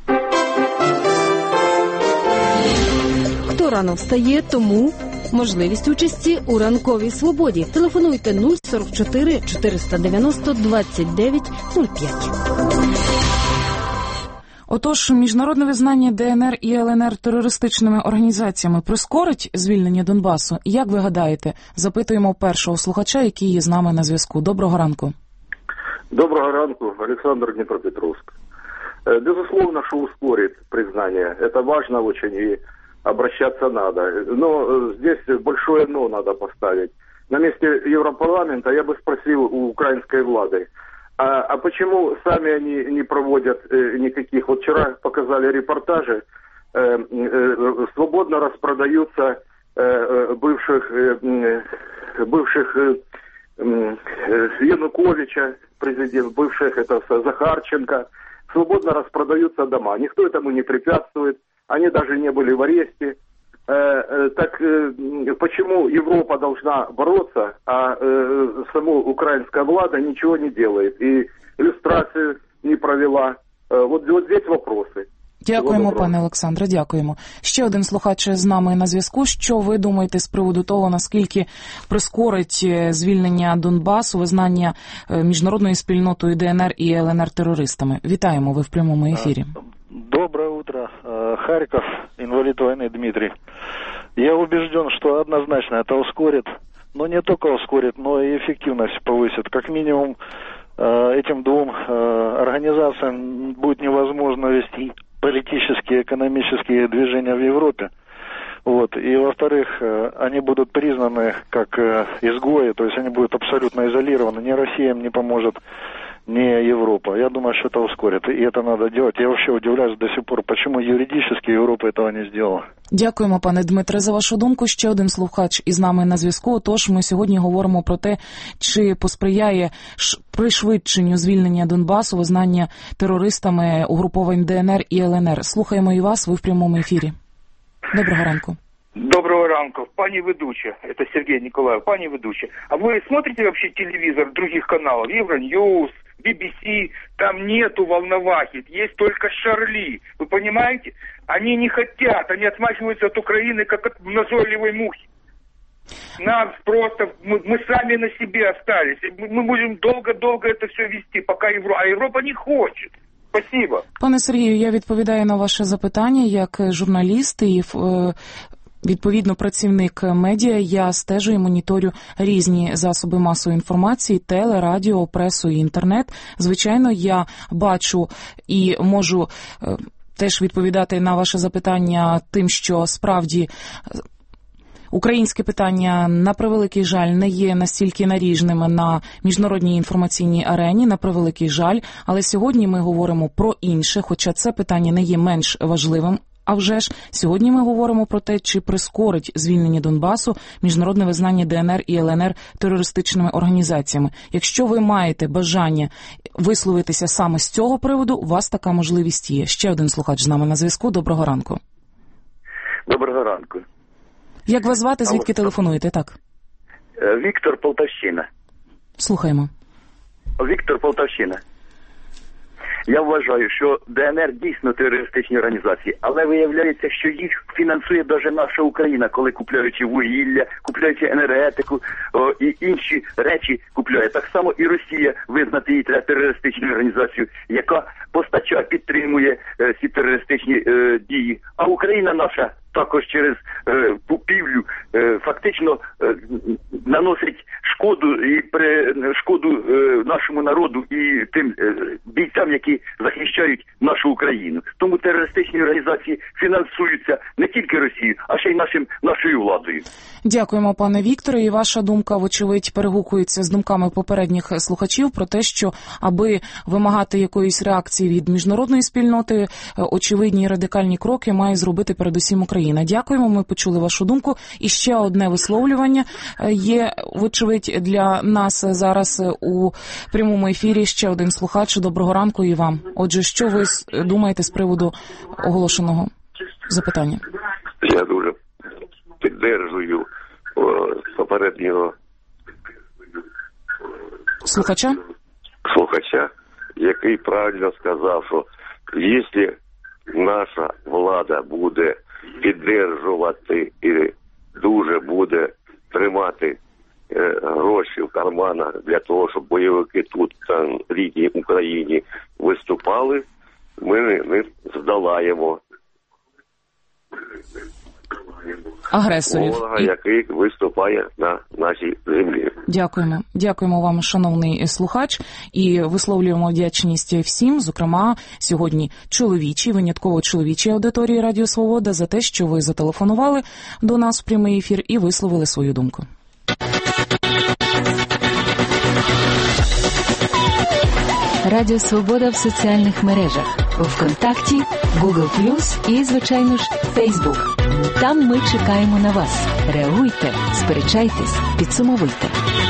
[SPEAKER 8] Хто рано встає, тому можливість участі у ранковій свободі. Телефонуйте 044 490 29 05.
[SPEAKER 2] Отож, міжнародне визнання ДНР і ЛНР терористичними організаціями прискорить звільнення Донбасу? Як ви гадаєте? Запитуємо першого слухача, який є з нами на зв'язку. Доброго ранку.
[SPEAKER 13] Доброго ранку, Александр, Днепропетровск. Безусловно, что ускорит признание. Это важно очень и обращаться надо. Но здесь большое «но» надо поставить. На месте Европарламента я бы спросил у украинской влады, а почему сами они не проводят никаких... Вот вчера показали репортажи, свободно распродаются бывших Януковича, президент, бывших это Захарченко, свободно распродаются дома. Никто этому не препятствует. Они даже не были в аресте. Так почему Европа должна бороться, а сама украинская влада ничего не делает и иллюстрацию не провела? Вот здесь вопросы.
[SPEAKER 2] Дякуємо, пане Олександре, дякуємо. Ще один слухач з нами на зв'язку. Що ви думаєте з приводу того, наскільки прискорить звільнення Донбасу, визнання міжнародною спільнотою ДНР і ЛНР терористами? Вітаємо, ви в прямому ефірі.
[SPEAKER 14] Доброе утро. Харьков, инвалид войны Дмитрий. Я убежден, что однозначно это ускорит, но не только ускорит, но и эффективность повысит. Как минимум, этим двум организациям будет невозможно вести политические, экономические движения в Европе. Вот. И, во-вторых, они будут признаны как изгои, то есть они будут абсолютно изолированы. Ни Россия им не поможет, ни Европа. Я думаю, что это ускорит, и это надо делать. Я вообще удивляюсь до сих пор, почему юридически Европа этого не сделала.
[SPEAKER 2] Дякуємо, пане Дмитре, за вашу думку. Ще один слухач із нами на зв'язку. Тож ми сьогодні говоримо про те, чи посприяє пришвидшенню звільнення Донбасу, визнання терористами угруповань ДНР і ЛНР. Слухаємо і вас, ви в прямому ефірі. Доброго ранку.
[SPEAKER 15] Доброго ранку. Пани ведущая, это Сергей Николаев, пани ведущая. А вы смотрите вообще телевизор других каналов? Евроньюз, BBC, там нету волновахи, есть только Шарли. Вы понимаете? Они не хотят, они отмахиваются от Украины, как от назойливой мухи. Нас просто, мы сами на себе остались. Мы будем долго-долго это все вести, пока Европа... А Европа не хочет. Спасибо.
[SPEAKER 2] Пане Сергію, я відповідаю на ваше запитання як журналіст і відповідно працівник медіа. Я стежу і моніторю різні засоби масової інформації, теле, радіо, пресу і інтернет. Звичайно, я бачу і можу теж відповідати на ваше запитання тим, що справді українське питання, на превеликий жаль, не є настільки наріжним на міжнародній інформаційній арені, на превеликий жаль. Але сьогодні ми говоримо про інше, хоча це питання не є менш важливим. А вже ж, сьогодні ми говоримо про те, чи прискорить звільнення Донбасу міжнародне визнання ДНР і ЛНР терористичними організаціями. Якщо ви маєте бажання висловитися саме з цього приводу, у вас така можливість є. Ще один слухач з нами на зв'язку. Доброго ранку.
[SPEAKER 13] Доброго ранку.
[SPEAKER 2] Як вас звати, звідки телефонуєте? Так.
[SPEAKER 13] Віктор, Полтавщина.
[SPEAKER 2] Слухаємо.
[SPEAKER 13] Віктор, Полтавщина. Я вважаю, що ДНР дійсно терористичні організації, але виявляється, що їх фінансує навіть наша Україна, коли купляючи вугілля, купляючи енергетику і інші речі купляє. Так само і Росія визнати її терористичною організацією, яка постачає, підтримує ці терористичні дії. А Україна наша
[SPEAKER 16] також через купівлю фактично наносить шкоду шкоду нашому народу і тим бійцям, які захищають нашу Україну. Тому терористичні організації фінансуються не тільки Росією, а ще й нашою владою.
[SPEAKER 2] Дякуємо, пане Вікторе. І ваша думка, вочевидь, перегукується з думками попередніх слухачів про те, що аби вимагати якоїсь реакції від міжнародної спільноти, очевидні радикальні кроки має зробити передусім Україна. Дякуємо, ми почули вашу думку. І ще одне висловлювання є, вочевидь, для нас зараз у прямому ефірі. Ще один слухач. Доброго ранку і вам. Отже, що ви думаєте з приводу оголошеного запитання?
[SPEAKER 17] Я дуже піддержую попереднього
[SPEAKER 2] слухача,
[SPEAKER 17] який правильно сказав, що якщо наша влада буде піддержувати і дуже буде тримати гроші в карманах для того, щоб бойовики тут, там, в рідній Україні виступали, ми не здолаємо
[SPEAKER 2] агресорів,
[SPEAKER 17] ворога, який виступає на нашій землі.
[SPEAKER 2] Дякуємо. Дякуємо вам, шановний слухач, і висловлюємо вдячність всім, зокрема, сьогодні чоловічій, винятково чоловічій аудиторії Радіо Свобода, за те, що ви зателефонували до нас в прямий ефір і висловили свою думку.
[SPEAKER 18] Радіо Свобода в соціальних мережах. ВКонтакті, Google+, і, звичайно ж, Facebook. Там ми чекаємо на вас. Реагуйте, сперечайтесь, підсумовуйте.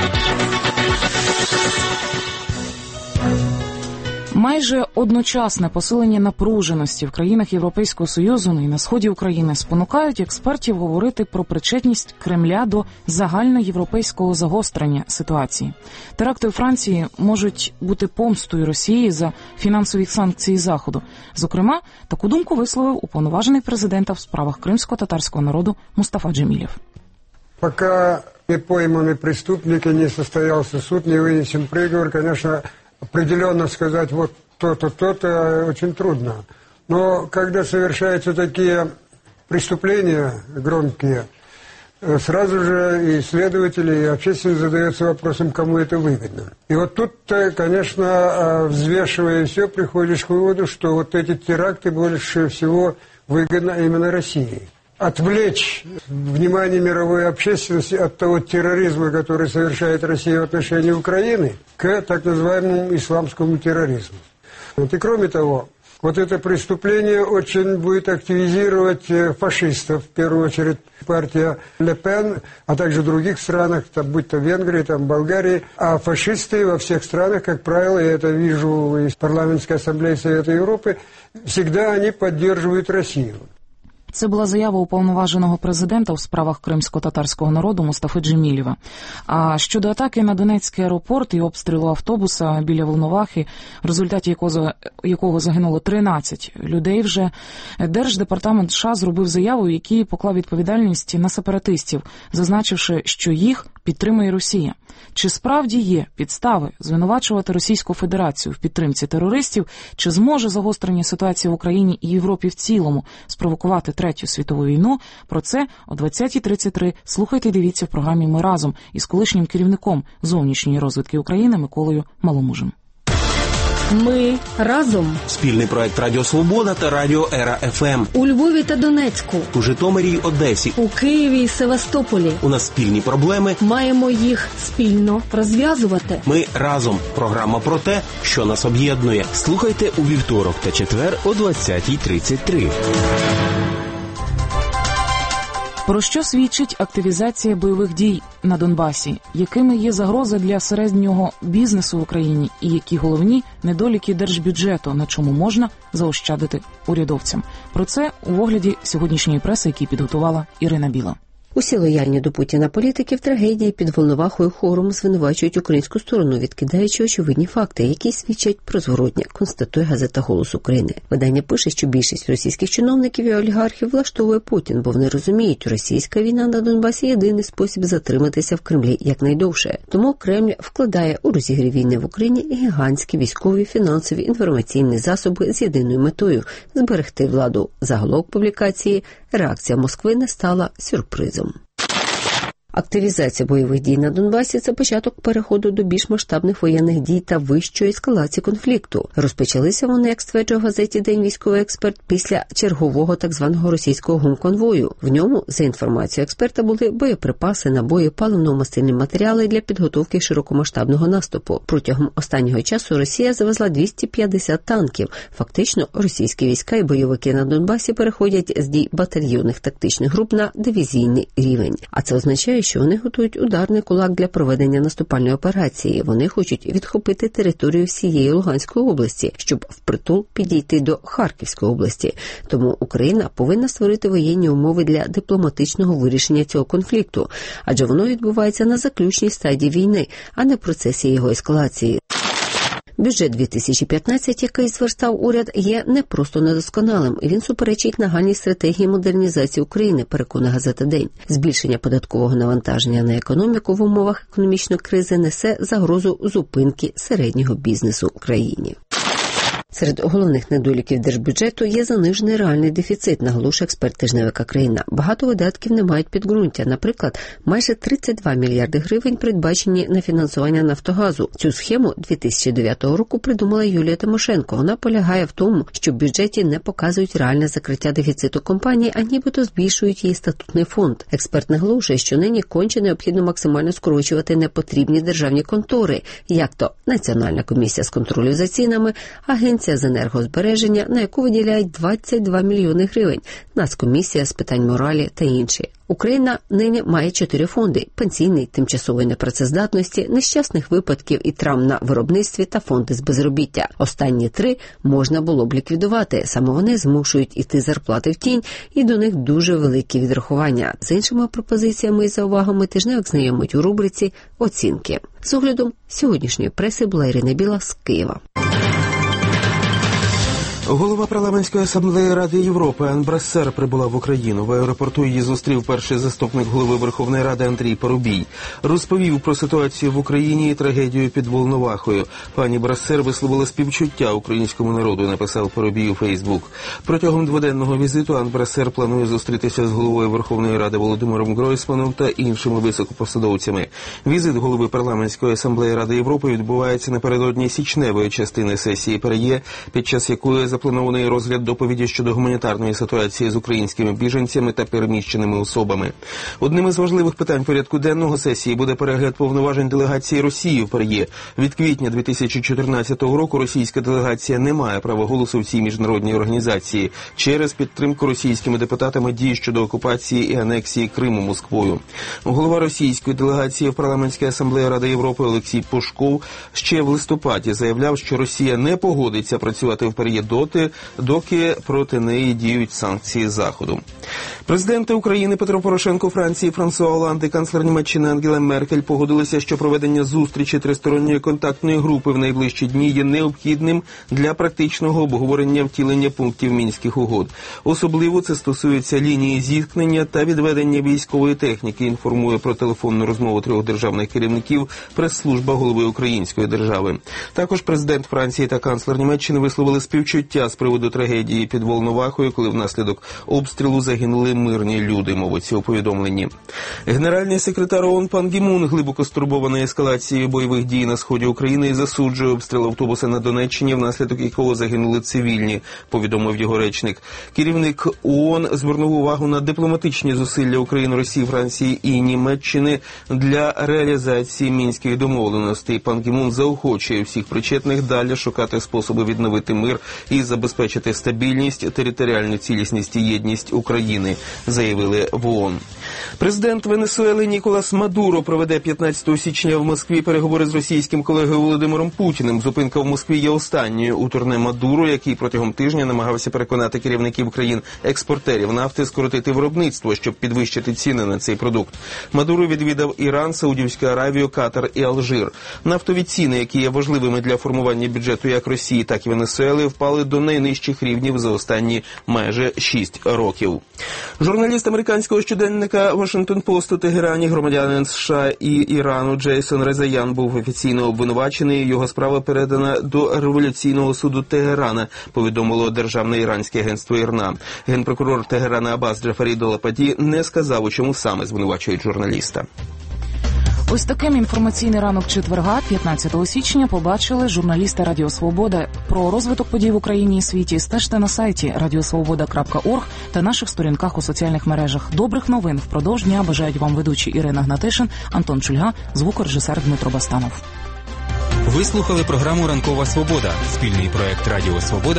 [SPEAKER 2] Майже одночасне посилення напруженості в країнах Європейського Союзу і на сході України спонукають експертів говорити про причетність Кремля до загальноєвропейського загострення ситуації. Теракти у Франції можуть бути помстою Росії за фінансові санкції Заходу. Зокрема, таку думку висловив уповноважений президента в справах кримсько-татарського народу Мустафа Джемілєв.
[SPEAKER 19] Поки не поймані преступники, не состоявся суд, не винесен приговор, конечно, определенно сказать вот то-то, то-то очень трудно. Но когда совершаются такие преступления громкие, сразу же и следователи, и общественность задается вопросом, кому это выгодно. И вот тут, конечно, взвешивая все, приходишь к выводу, что вот эти теракты больше всего выгодно именно России. Отвлечь внимание мировой общественности от того терроризма, который совершает Россия в отношении Украины, к так называемому исламскому терроризму. Вот, и кроме того, вот это преступление очень будет активизировать фашистов, в первую очередь партия Ле Пен, а также в других странах, там, будь то Венгрии, там, Болгарии. А фашисты во всех странах, как правило, я это вижу из парламентской ассамблеи Совета Европы, всегда они поддерживают Россию.
[SPEAKER 2] Це була заява уповноваженого президента у справах кримсько-татарського народу Мустафи Джемілєва. А щодо атаки на Донецький аеропорт і обстрілу автобуса біля Волновахи, в результаті якого загинуло 13 людей вже, Держдепартамент США зробив заяву, в якій поклав відповідальність на сепаратистів, зазначивши, що їх підтримує Росія. Чи справді є підстави звинувачувати Російську Федерацію в підтримці терористів, чи зможе загострення ситуації в Україні і Європі в цілому спровокувати Третю світову війну? Про це о 20:33 слухайте і дивіться в програмі «Ми разом» із колишнім керівником зовнішньої розвідки України Миколою Маломужем.
[SPEAKER 18] Ми разом.
[SPEAKER 12] Спільний проект Радіо Свобода та Радіо Ера ФМ.
[SPEAKER 18] У Львові та Донецьку.
[SPEAKER 12] У Житомирі й Одесі.
[SPEAKER 18] У Києві і Севастополі.
[SPEAKER 12] У нас спільні проблеми.
[SPEAKER 18] Маємо їх спільно розв'язувати.
[SPEAKER 12] Ми разом. Програма про те, що нас об'єднує.
[SPEAKER 7] Слухайте у вівторок та четвер о 20:33.
[SPEAKER 2] Про що свідчить активізація бойових дій на Донбасі? Якими є загрози для середнього бізнесу в Україні? І які головні недоліки держбюджету, на чому можна заощадити урядовцям? Про це у огляді сьогоднішньої преси, який підготувала Ірина Біла.
[SPEAKER 6] Усі лояльні до Путіна політики в трагедії під Волновахою хором звинувачують українську сторону, відкидаючи очевидні факти, які свідчать про зворотнє, констатує газета «Голос України». Видання пише, що більшість російських чиновників і олігархів влаштовує Путін, бо вони розуміють, російська війна на Донбасі – єдиний спосіб затриматися в Кремлі якнайдовше. Тому Кремль вкладає у розігрів війни в Україні гігантські військові, фінансові, інформаційні засоби з єдиною метою – зберегти владу. Заголовок публікації «Реакція Москви не стала сюрпризом». Активізація бойових дій на Донбасі – це початок переходу до більш масштабних воєнних дій та вищої ескалації конфлікту. Розпочалися вони, як стверджує в газеті «День» військовий експерт, після чергового так званого російського гумконвою. В ньому, за інформацією експерта, були боєприпаси, набої, паливно-мастильні матеріали для підготовки широкомасштабного наступу. Протягом останнього часу Росія завезла 250 танків. Фактично, російські війська і бойовики на Донбасі переходять з дій батальйонних тактичних груп на дивізійний рівень. А це означає, що вони готують ударний кулак для проведення наступальної операції. Вони хочуть відхопити територію всієї Луганської області, щоб впритул підійти до Харківської області. Тому Україна повинна створити воєнні умови для дипломатичного вирішення цього конфлікту, адже воно відбувається на заключній стадії війни, а не в процесі його ескалації. Бюджет 2015, який зверстав уряд, є не просто недосконалим. Він суперечить нагальній стратегії модернізації України, переконує газета «День». Збільшення податкового навантаження на економіку в умовах економічної кризи несе загрозу зупинки середнього бізнесу в країні. Серед головних недоліків держбюджету є занижений реальний дефіцит, наголошує експерт тижневика «Країна». Багато видатків не мають підґрунтя. Наприклад, майже 32 мільярди гривень передбачені на фінансування «Нафтогазу». Цю схему 2009 року придумала Юлія Тимошенко. Вона полягає в тому, що в бюджеті не показують реальне закриття дефіциту компанії, а нібито збільшують її статутний фонд. Експерт наголошує, що нині конче необхідно максимально скорочувати непотрібні державні контори, як то Національна комісія з контролю за цінами, Агенція з енергозбереження, на яку виділяють 22 мільйони гривень, Нацкомісія з питань моралі та інші. Україна нині має 4 фонди – пенсійний, тимчасової непрацездатності, нещасних випадків і травм на виробництві та фонди з безробіття. Останні 3 можна було б ліквідувати. Саме вони змушують іти зарплати в тінь, і до них дуже великі відрахування. З іншими пропозиціями і заувагами тижневик знайомить у рубриці «Оцінки». З оглядом сьогоднішньої преси була Ірина Біла з Києва.
[SPEAKER 12] Голова парламентської асамблеї Ради Європи Ан Брассер прибула в Україну. В аеропорту її зустрів перший заступник голови Верховної Ради Андрій Парубій. Розповів про ситуацію в Україні і трагедію під Волновахою. Пані Брассер висловила співчуття українському народу, написав Парубій у Фейсбук. Протягом дводенного візиту Ан Брассер планує зустрітися з головою Верховної Ради Володимиром Гройсманом та іншими високопосадовцями. Візит голови парламентської асамблеї Ради Європи відбувається напередодні січневої частини сесії ПАРЄ, під час якої запланований розгляд доповіді щодо гуманітарної ситуації з українськими біженцями та переміщеними особами. Одним із важливих питань порядку денного сесії буде перегляд повноважень делегації Росії в ПАРЄ. Від квітня 2014 року російська делегація не має права голосу в цій міжнародній організації через підтримку російськими депутатами дій щодо окупації і анексії Криму Москвою. Голова російської делегації в парламентській асамблеї Ради Європи Олексій Пушков ще в листопаді заявляв, що Росія не погодиться працювати в ПАРЄ доки проти неї діють санкції Заходу. Президенти України Петро Порошенко, Франції Франсуа Оланд і канцлер Німеччини Ангела Меркель погодилися, що проведення зустрічі тристоронньої контактної групи в найближчі дні є необхідним для практичного обговорення втілення пунктів Мінських угод. Особливо це стосується лінії зіткнення та відведення військової техніки, інформує про телефонну розмову 3 державних керівників прес-служба голови Української держави. Також президент Франції та канцлер Німеччини висловили співчуття з приводу трагедії під Волновахою, коли внаслідок обстрілу загинули мирні люди, мовиться у повідомленні. Генеральний секретар ООН Пан Гі Мун глибоко стурбований ескалацією бойових дій на сході України і засуджує обстріл автобуса на Донеччині, внаслідок якого загинули цивільні, повідомив його речник. Керівник ООН звернув увагу на дипломатичні зусилля України, Росії, Франції і Німеччини для реалізації мінських домовленостей. Пан Гі Мун заохочує всіх причетних далі шукати способи відновити мир і
[SPEAKER 9] забезпечити стабільність, територіальну цілісність і єдність України, заявили в ООН. Президент Венесуели Ніколас Мадуро проведе 15 січня в Москві переговори з російським колегою Володимиром Путіним. Зупинка в Москві є останньою у турне Мадуро, який протягом тижня намагався переконати керівників країн-експортерів нафти скоротити виробництво, щоб підвищити ціни на цей продукт. Мадуро відвідав Іран, Саудівську Аравію, Катар і Алжир. Нафтові ціни, які є важливими для формування бюджету як Росії, так і Венесуели, впали до найнижчих рівнів за останні майже 6 років. Журналіст американського щоденника Washington Post у Тегерані, громадянин США і Ірану Джейсон Резаян був офіційно обвинувачений. Його справа передана до Революційного суду Тегерана, повідомило Державне іранське агентство ІРНА. Генпрокурор Тегерана Аббас Джафарі Долападі не сказав, у чому саме звинувачують журналіста.
[SPEAKER 2] Ось таким інформаційний ранок четверга, 15 січня, побачили журналісти Радіо Свобода. Про розвиток подій в Україні і світі стежте на сайті radiosvoboda.org та наших сторінках у соціальних мережах. Добрих новин впродовж дня бажають вам ведучі Ірина Гнатишин, Антон Чульга, звукорежисер Дмитро Бастанов.
[SPEAKER 7] Ви слухали програму «Ранкова Свобода» – спільний проект Радіо Свобода